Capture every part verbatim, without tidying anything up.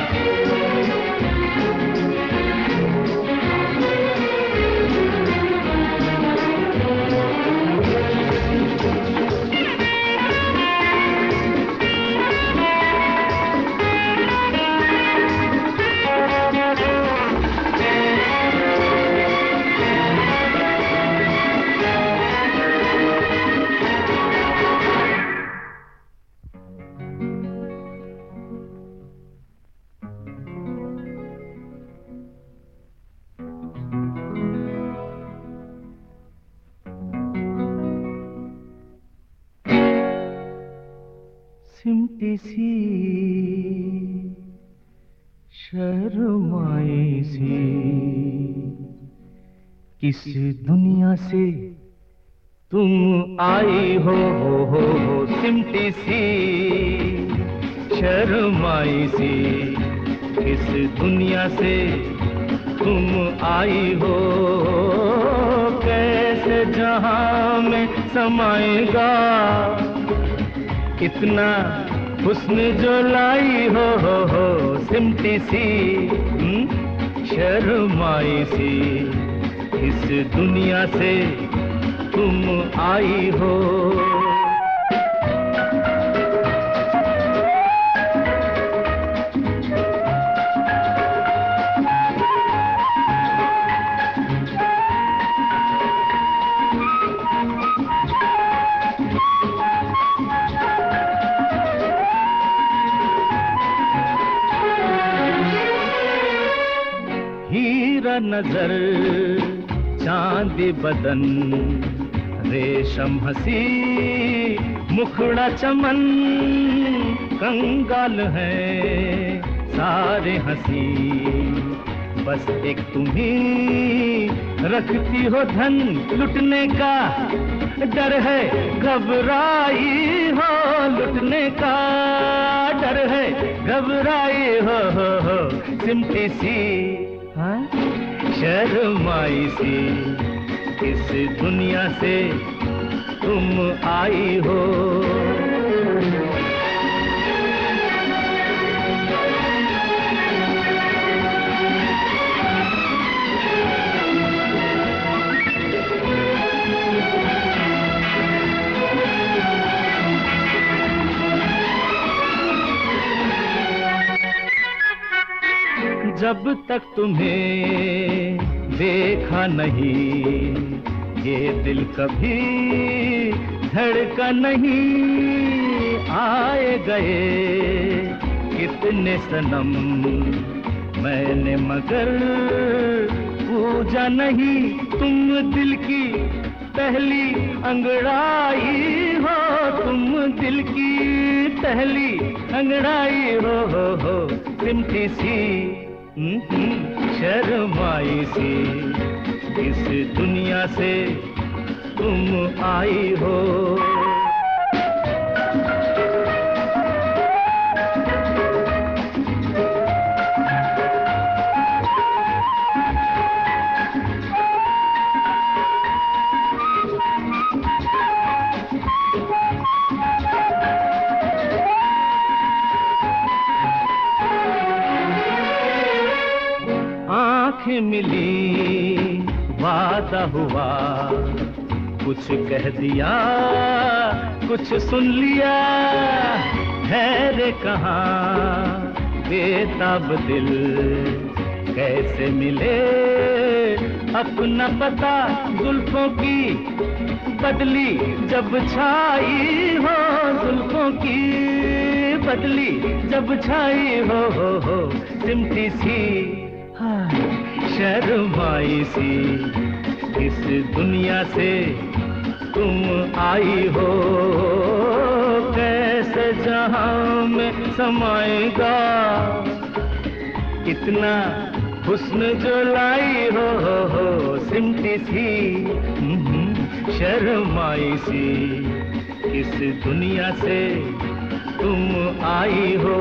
सिमटी सी शर्माई सी किस दुनिया से तुम आई हो, हो, हो, हो सिमटी सी शर्माई सी किस दुनिया से तुम आई हो। कैसे जहां में समाएगा इतना हुस्न जो लाई हो, हो, हो सिमटी सी शर्माई सी इस दुनिया से तुम आई हो। हीरा नजर चांद बदन रेशम हंसी मुखड़ा चमन कंगाल है सारे हंसी बस एक तुम्ही रखती हो धन लुटने का डर है घबराई हो लुटने का डर है घबराई हो, हो, हो सिमटी सी हाँ? शर्माई सी इस दुनिया से तुम आई हो। जब तक तुम्हें देखा नहीं ये दिल कभी धड़का नहीं। आए गए कितने सनम मैंने मगर पूजा नहीं। तुम दिल की पहली अंगड़ाई हो तुम दिल की पहली अंगड़ाई हो, हो, हो सिमटी सी शर्माई सी इस दुनिया से तुम आई हो। आँखें मिली वादा हुआ कुछ कह दिया कुछ सुन लिया है रे कहाँ बेताब दिल कैसे मिले अपना पता जुल्फों की बदली जब छाई हो जुल्फों की बदली जब छाई हो, हो, हो सिमटी सी शर्माई सी इस दुनिया से तुम आई हो। कैसे जहां में समाएगा इतना हुस्न जो लाई हो, हो, हो सिमटी सी शर्माई सी इस दुनिया से तुम आई हो।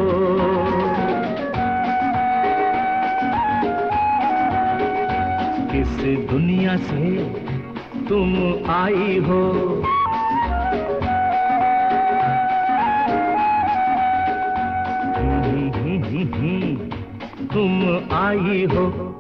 इस दुनिया से तुम आई हो। हम्म हम्म हम्म हम्म आई हो।